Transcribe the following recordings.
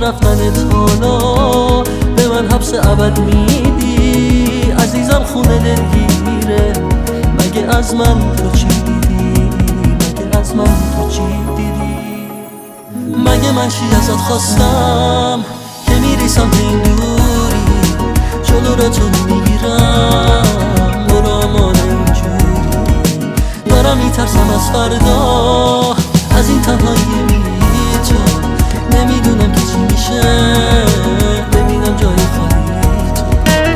رفتنت حالا به من حبس ابد میدی. عزیزم خونه دلگیره، مگه از من تو چی دیدی؟ مگه از من تو چی دیدی؟ مگه من چی ازت خواستم که میری سمت این دوری؟ جلو را تو نمیگیرم، برو امان اینجوری. دارم میترسم از فردا، از این تنهایی بی تو. نمیدونم که چی میشه، ببینم جای خالی تو.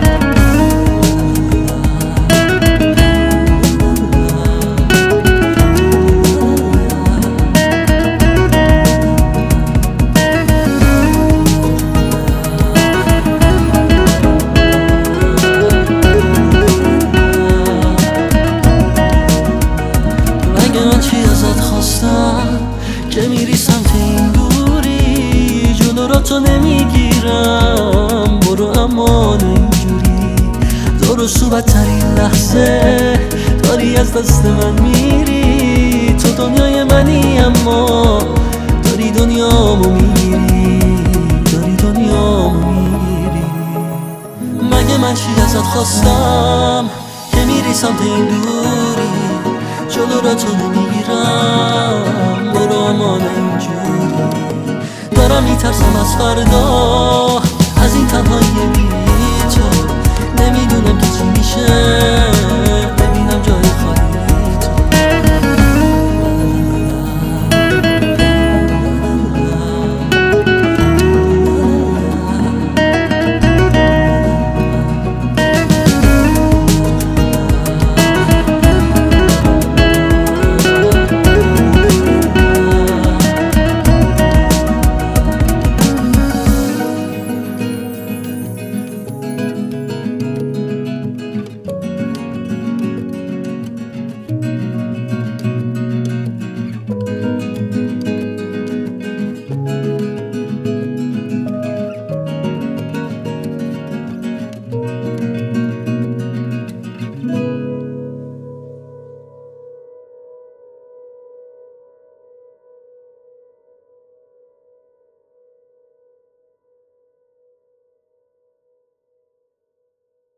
مگه من چی ازت خواستم که میری سمت این دوری؟ جلو را تو نمیگیرم، برو امان اینجوری. درست و بدترین لحظه داری از دست من میری. تو دنیای منی اما داری دنیامو میگیری، داری دنیامو میگیری. مگه من چی ازت خواستم که میری سمت این دوری؟ جلو را تو نمیگیرم، برو امان اینجوری. دارم میترسم از فردا، از این تنهایی بی تو. نمیدونم که چی میشه،